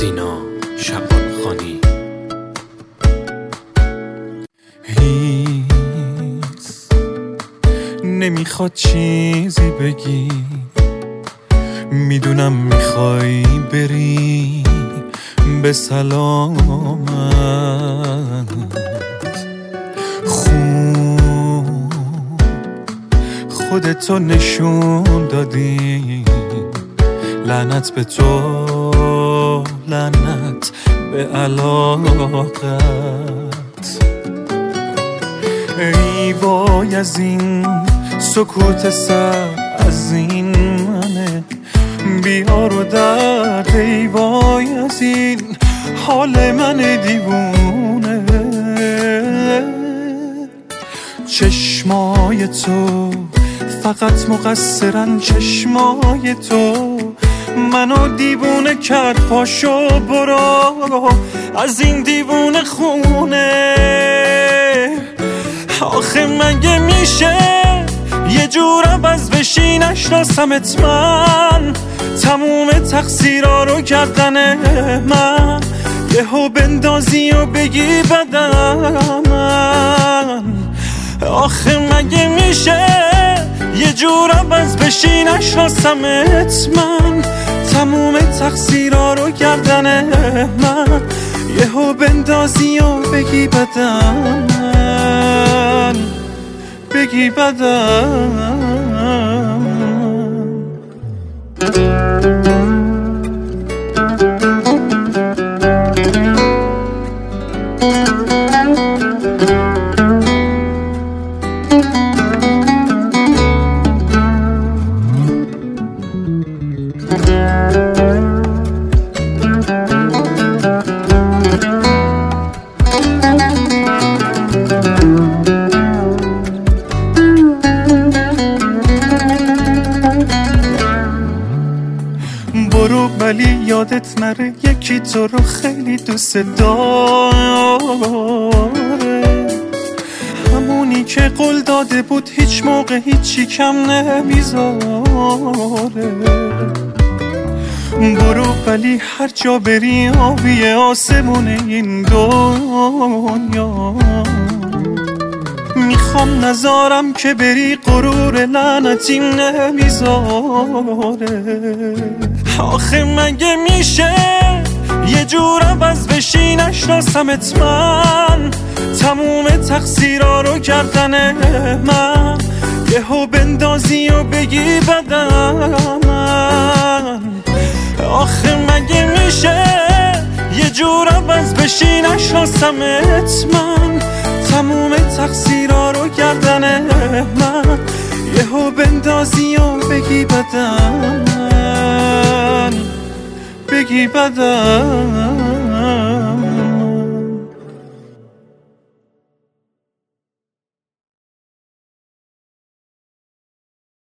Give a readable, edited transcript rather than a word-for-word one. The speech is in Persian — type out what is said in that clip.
سینا شعبانخانی. هیس نمیخواد چیزی بگی، میدونم میخوای بری به سلامت. خوب خودتو نشون دادی، لعنت به تو، لعنت به علاقت. ای وای از این سکوت سر، از این منه بیار و درد. ای وای از این حال من دیوونه. چشمای تو فقط مقصرن، چشمای تو منو دیوونه کرد. پاشو برو از این دیوونه خونه. آخه مگه میشه یه جور عوض بشی؟ نشناسمت من، تموم تقصیرها رو کردن من. یهو بندازی و بگی بدم من. آخه مگه میشه یه جور عوض بشی؟ نشناسمت من، تموم تقصیرها رو کردن من. یهو بندازی و بگی بدم من، بگی بدم. برو ولی یادت نره یکی تو رو خیلی دوست داره، همونی که قول داده بود هیچ موقع هیچی کم نمیذاره. برو ولی هر جا بری آبی آسمون این دنیا. میخوام نذارم که بری، غرور لعنتیم نمیذاره. آخه مگه میشه یه جور عوض بشی؟ نشناسمت من، تموم تقصیرها رو کردن من. یهو بندازی و بگی بدم من. آخه مگه میشه یه جور عوض بشی؟ نشناسمت من، تموم تقصیرها رو کردن من. یهو بندازی و بگی بدم من، بگی بدم.